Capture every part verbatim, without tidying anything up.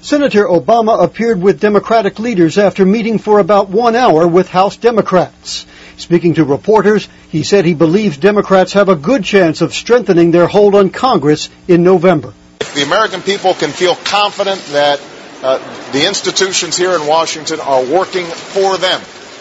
Senator Obama appeared with Democratic leaders after meeting for about one hour with House Democrats. Speaking to reporters, he said he believes Democrats have a good chance of strengthening their hold on Congress in November. If the American people can feel confident that uh, the institutions here in Washington are working for them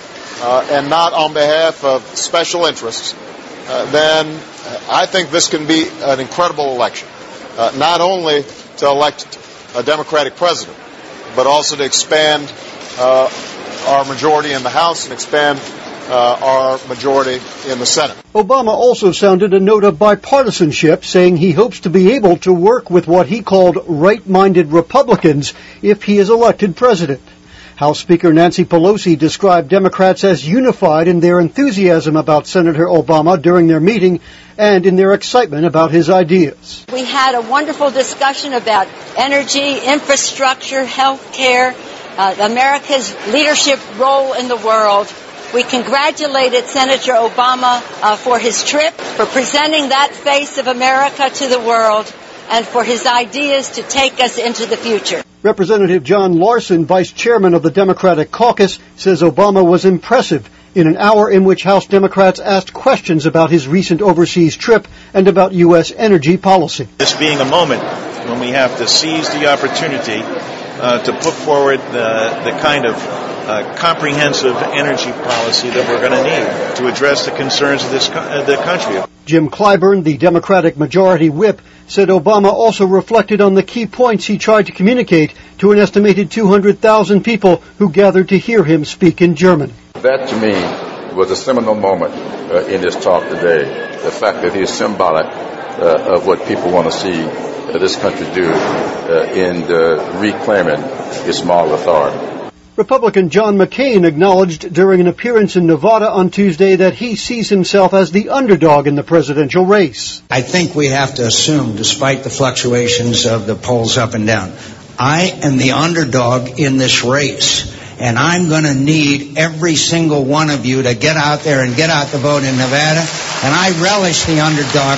uh, and not on behalf of special interests, uh, then I think this can be an incredible election, uh, not only to elect a Democratic president, but also to expand uh, our majority in the House and expand uh, our majority in the Senate. Obama also sounded a note of bipartisanship, saying he hopes to be able to work with what he called right-minded Republicans if he is elected president. House Speaker Nancy Pelosi described Democrats as unified in their enthusiasm about Senator Obama during their meeting and in their excitement about his ideas. We had a wonderful discussion about energy, infrastructure, health care, uh, America's leadership role in the world. We congratulated Senator Obama uh, for his trip, for presenting that face of America to the world, and for his ideas to take us into the future. Representative John Larson, vice chairman of the Democratic caucus, says Obama was impressive in an hour in which House Democrats asked questions about his recent overseas trip and about U S energy policy. This being a moment when we have to seize the opportunity uh, to put forward the, the kind of uh, comprehensive energy policy that we're going to need to address the concerns of this co- uh, the country. Jim Clyburn, the Democratic Majority Whip, said Obama also reflected on the key points he tried to communicate to an estimated two hundred thousand people who gathered to hear him speak in German. That, to me, was a seminal moment uh, in this talk today. The fact that he is symbolic uh, of what people want to see uh, this country do uh, in uh, reclaiming its moral authority. Republican John McCain acknowledged during an appearance in Nevada on Tuesday that he sees himself as the underdog in the presidential race. I think we have to assume, despite the fluctuations of the polls up and down, I am the underdog in this race. And I'm going to need every single one of you to get out there and get out the vote in Nevada. And I relish the underdog.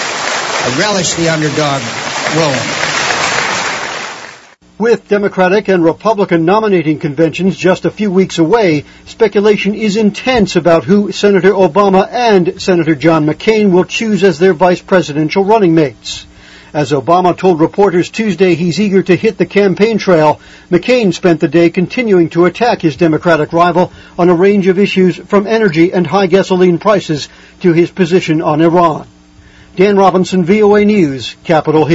I relish the underdog role. With Democratic and Republican nominating conventions just a few weeks away, speculation is intense about who Senator Obama and Senator John McCain will choose as their vice presidential running mates. As Obama told reporters Tuesday he's eager to hit the campaign trail, McCain spent the day continuing to attack his Democratic rival on a range of issues from energy and high gasoline prices to his position on Iran. Dan Robinson, V O A News, Capitol Hill.